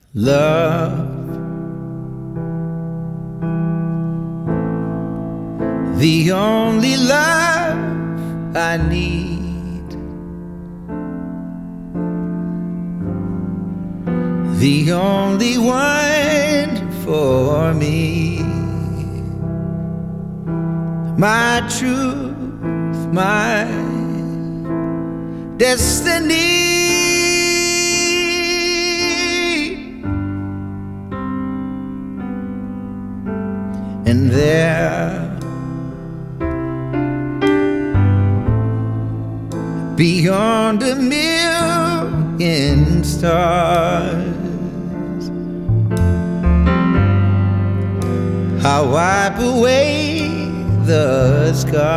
Love, the only love I need, the only one for me, my truth, my destiny. And there, beyond a million stars, I'll wipe away the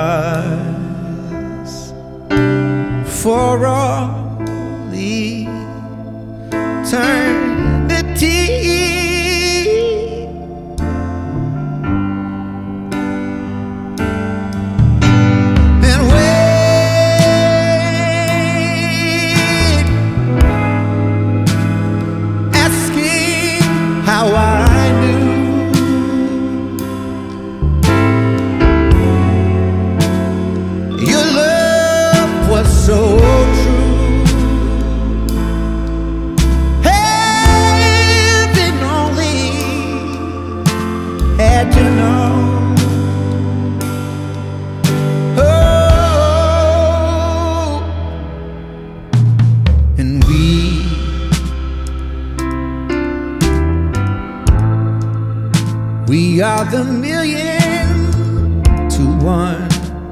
scars for all eternity. How I knew your love was so true. Heaven only had to know. Oh, and we are the 1,000,000-to-1,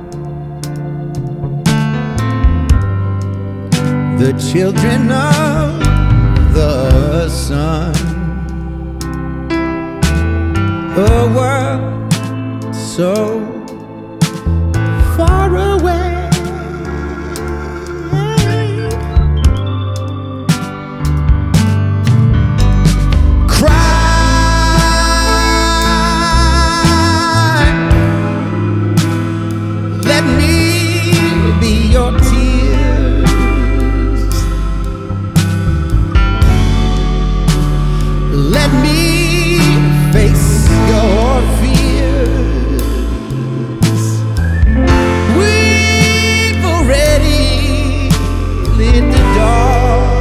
the children of the sun, a world so far away. Let me be your tears. Let me face your fears. We've already lit the dark.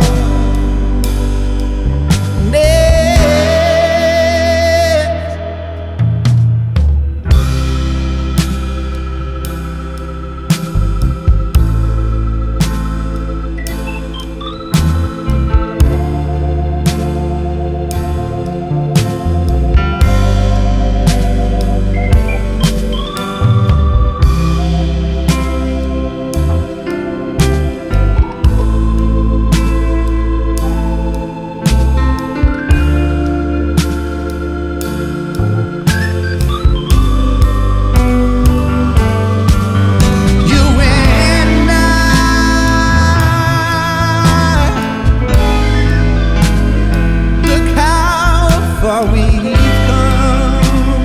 We've come,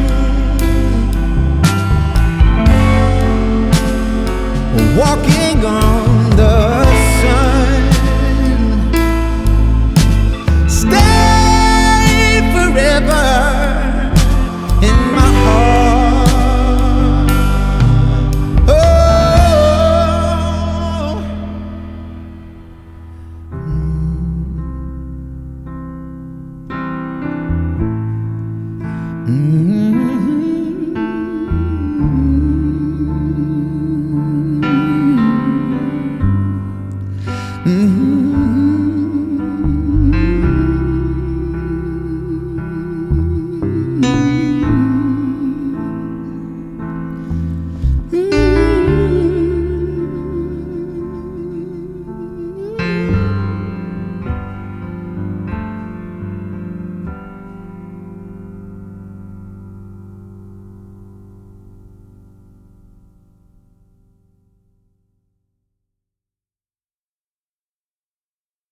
walking on the sun. Stay forever in my heart. Oh.